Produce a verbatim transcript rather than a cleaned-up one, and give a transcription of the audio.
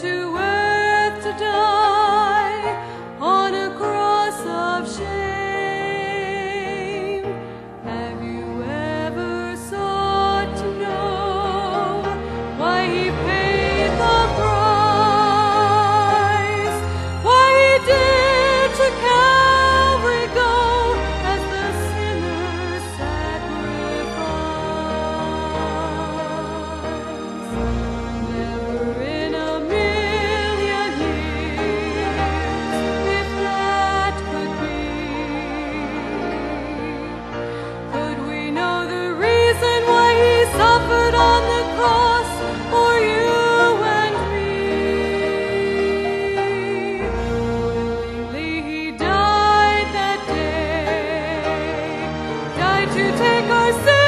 to earth to die on a cross of shame. Have you ever sought to know why he paid the price? Why he did to Calvary go as the sinner's sacrifice? Never in a million years, if that could be, could we know the reason why he suffered on the cross for you and me. Willingly he died that day, died to take our sin.